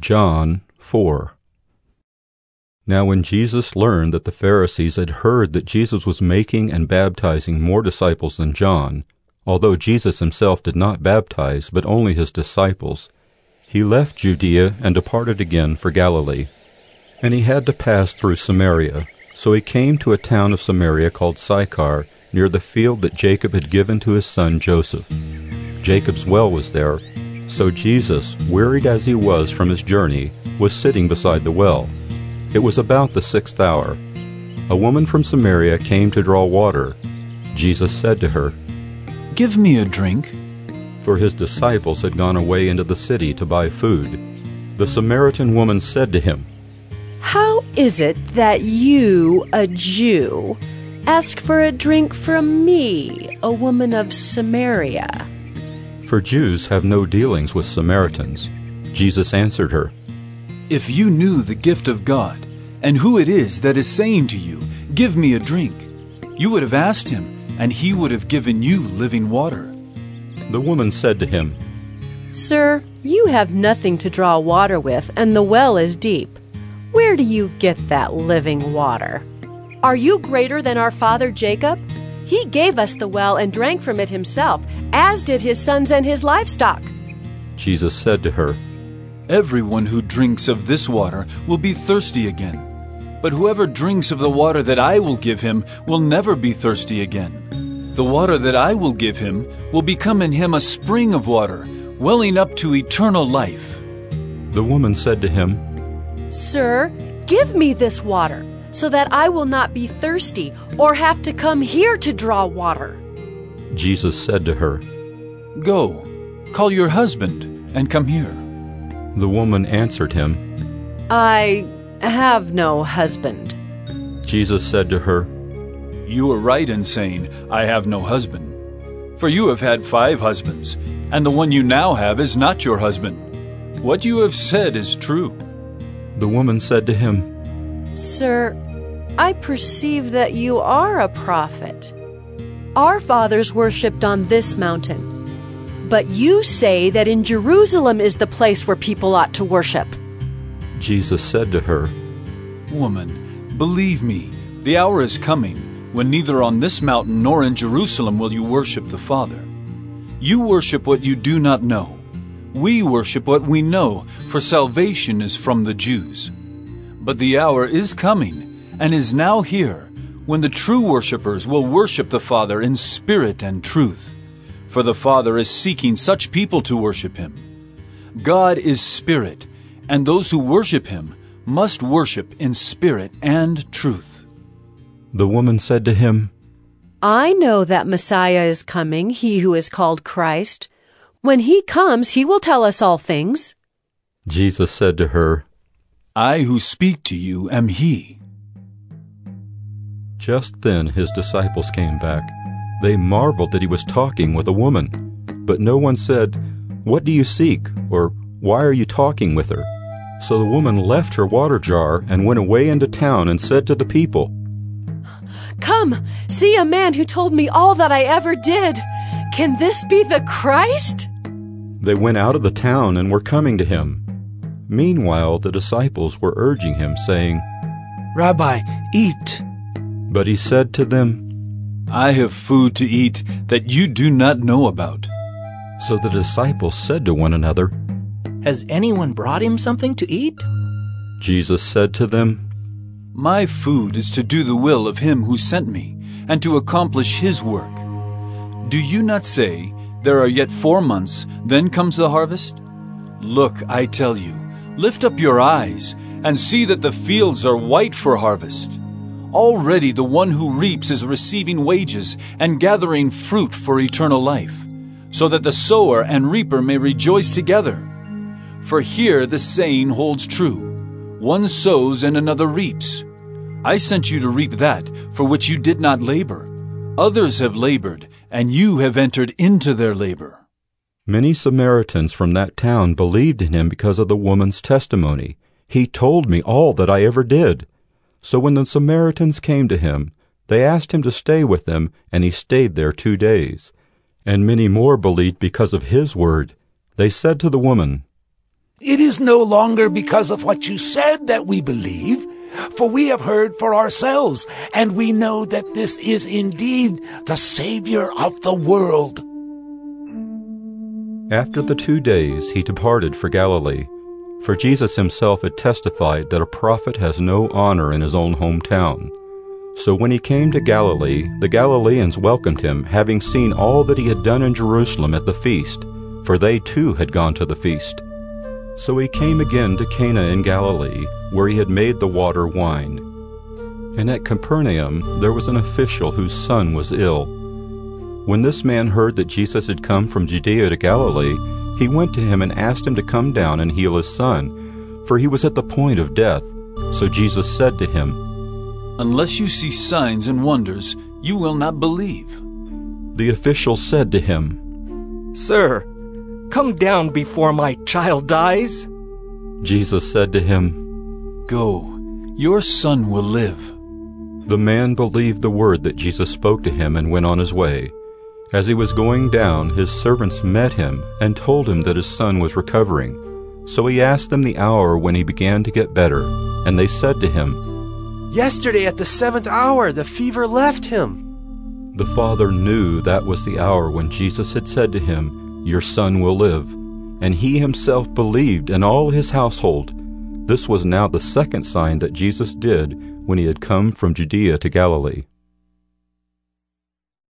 John 4. Now when Jesus learned that the Pharisees had heard that Jesus was making and baptizing more disciples than John, although Jesus himself did not baptize, but only his disciples, he left Judea and departed again for Galilee. And he had to pass through Samaria. So he came to a town of Samaria called Sychar, near the field that Jacob had given to his son Joseph. Jacob's well was there. So Jesus, wearied as he was from his journey, was sitting beside the well. It was about the 6th hour. A woman from Samaria came to draw water. Jesus said to her, "Give me a drink." For his disciples had gone away into the city to buy food. The Samaritan woman said to him, "How is it that you, a Jew, ask for a drink from me, a woman of Samaria?" For Jews have no dealings with Samaritans. Jesus answered her, "If you knew the gift of God, and who it is that is saying to you, 'Give me a drink,' you would have asked him, and he would have given you living water." The woman said to him, "Sir, you have nothing to draw water with, and the well is deep. Where do you get that living water? Are you greater than our father Jacob? He gave us the well and drank from it himself, as did his sons and his livestock." Jesus said to her, "Everyone who drinks of this water will be thirsty again. But whoever drinks of the water that I will give him will never be thirsty again. The water that I will give him will become in him a spring of water, welling up to eternal life." The woman said to him, "Sir, give me this water, so that I will not be thirsty or have to come here to draw water." Jesus said to her, "Go, call your husband and come here." The woman answered him, "I have no husband." Jesus said to her, "You are right in saying, 'I have no husband.' For you have had 5 husbands, and the one you now have is not your husband. What you have said is true." The woman said to him, "Sir, I perceive that you are a prophet. Our fathers worshipped on this mountain, but you say that in Jerusalem is the place where people ought to worship." Jesus said to her, "Woman, believe me, the hour is coming when neither on this mountain nor in Jerusalem will you worship the Father. You worship what you do not know. We worship what we know, for salvation is from the Jews. But the hour is coming, and is now here, when the true worshipers will worship the Father in spirit and truth. For the Father is seeking such people to worship him. God is spirit, and those who worship him must worship in spirit and truth." The woman said to him, "I know that Messiah is coming, he who is called Christ. When he comes, he will tell us all things." Jesus said to her, "I who speak to you am he." Just then his disciples came back. They marveled that he was talking with a woman. But no one said, "What do you seek?" or "Why are you talking with her?" So the woman left her water jar and went away into town and said to the people, "Come, see a man who told me all that I ever did. Can this be the Christ?" They went out of the town and were coming to him. Meanwhile the disciples were urging him, saying, "Rabbi, eat." But he said to them, "I have food to eat that you do not know about." So the disciples said to one another, "Has anyone brought him something to eat?" Jesus said to them, My food is to do the will of him who sent me, and to accomplish his work. Do you not say, 'There are yet 4 months, then comes the harvest'? Look, I tell you, lift up your eyes, and see that the fields are white for harvest. Already the one who reaps is receiving wages and gathering fruit for eternal life, so that the sower and reaper may rejoice together. For here the saying holds true, 'One sows and another reaps.' I sent you to reap that for which you did not labor. Others have labored, and you have entered into their labor." Many Samaritans from that town believed in him because of the woman's testimony. "He told me all that I ever did." So when the Samaritans came to him, they asked him to stay with them, and he stayed there 2 days. And many more believed because of his word. They said to the woman, It is no longer because of what you said that we believe, for we have heard for ourselves, and we know that this is indeed the Savior of the world." After the 2 days he departed for Galilee, for Jesus himself had testified that a prophet has no honor in his own hometown. So when he came to Galilee, the Galileans welcomed him, having seen all that he had done in Jerusalem at the feast, for they too had gone to the feast. So he came again to Cana in Galilee, where he had made the water wine. And at Capernaum there was an official whose son was ill. When this man heard that Jesus had come from Judea to Galilee, he went to him and asked him to come down and heal his son, for he was at the point of death. So Jesus said to him, "Unless you see signs and wonders, you will not believe." The official said to him, "Sir, come down before my child dies." Jesus said to him, "Go, your son will live." The man believed the word that Jesus spoke to him and went on his way. As he was going down, his servants met him and told him that his son was recovering. So he asked them the hour when he began to get better, and they said to him, "Yesterday at the 7th hour, the fever left him." The father knew that was the hour when Jesus had said to him, "Your son will live." And he himself believed, and all his household. This was now the second sign that Jesus did when he had come from Judea to Galilee.